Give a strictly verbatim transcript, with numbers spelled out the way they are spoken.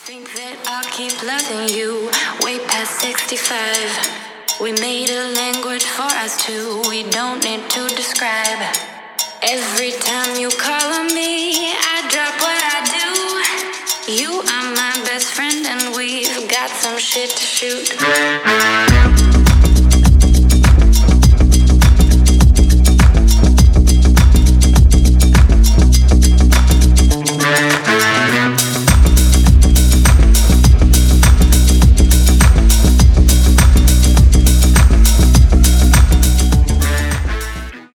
Think that I'll keep loving you way past sixty-five. We made a language for us two, we don't need to describe. Every time you call on me, I drop what I do. You are my best friend and we've got some shit to shoot.